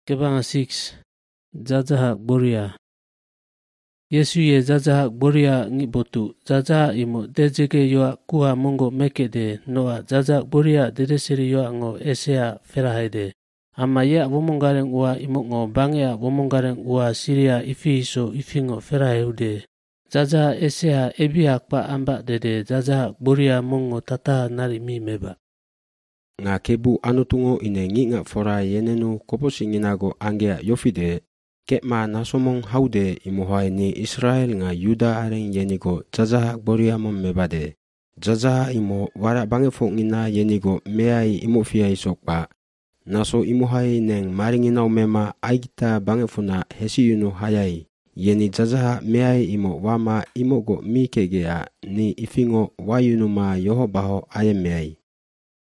Kebanga 6 Jajahak Boria. Yesu ye jajahak Boria ngibotu. Jajahak imo dejege yoa kuha mongo mekede noa jajahak Boria dedesiri yoa ngo esea ferahede. Ama ya womongareng ua imo ngo bangea womongareng ua Siria ifihiso ifingo feraheude. Jajahak esea ebiak pa ambak dede jajahak Boria mongo tataha nari mi meba. Nga kebu anutungo ine nginga fora yenenu koposinginago angea yofide. Kekma nasomong haude imuhai ni Israel nga Yuda areng yenigo jajahak Boria mom mebade. Jajahak imo wara bangefo ngina yenigo meai imo fiai sokpa. Naso imuhai neng maringinau mema aigita bangefuna hesiyunu hayai. Yeni jajahak meai imo wama imogo mikegea ni ifingo wayunuma yohobaho ayem meai.